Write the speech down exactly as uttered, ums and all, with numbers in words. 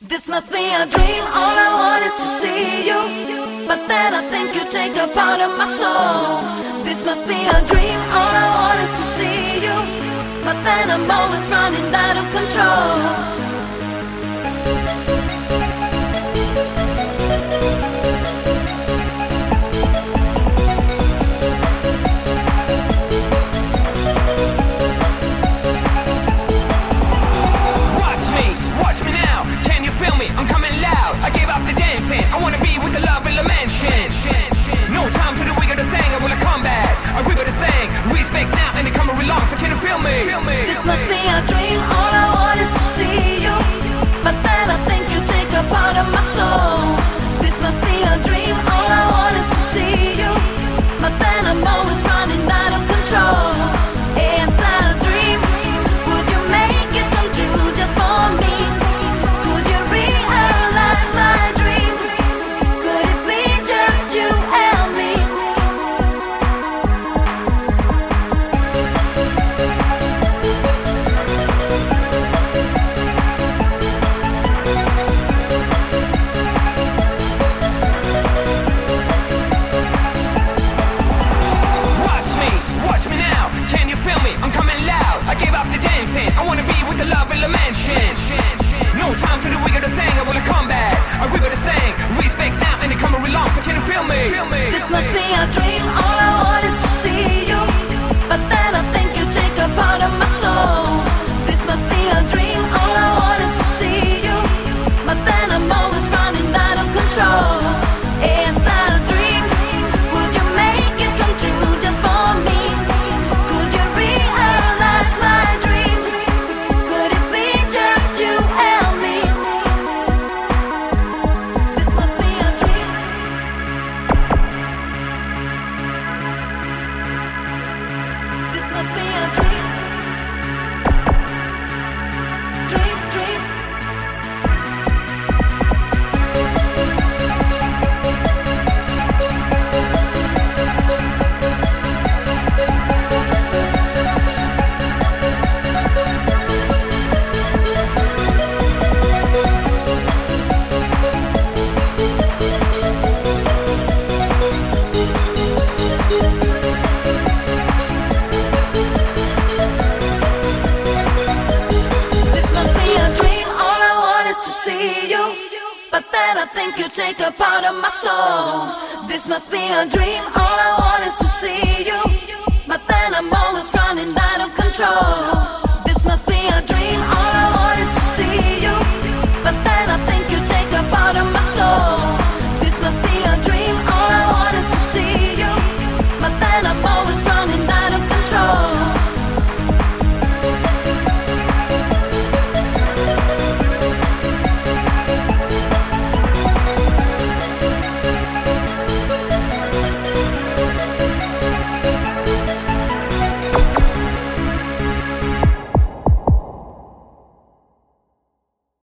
This must be a dream, all I want is to see you. But then I think you take a part of my soul. This must be a dream, all I want is to see you. But then I'm always running out of control. I'm coming loud, I gave up the dancing. I wanna be with the love in the mansion. No time to do we got a thing, I will come back. I we got a thing, respect now and it come along, so can you feel me? This must be a dream, all I want is to see you. But then I think you take a part of my soul. This must be a dream, all I want is to see you. But then I'm always running out of control. It's a dream, would you make it come true just for me? I wanna be with the love in the mansion. No time to do we got a thing, I wanna come back. I we got a thing, respect now and it come along, so can you feel me? This must be a dream, all I want is to see you. But then I think you take a part of my soul. This must be a dream, all I want is to see you. But then I'm always running out of control. It's a dream, would you make it come true just for me? Could you realize my dream? Could it be just you and me? This must be a dream. This must be a dream. Dream, dream. But then I think you take a part of my soul. This must be a dream, all I want is to see you. But then I'm always running out of control.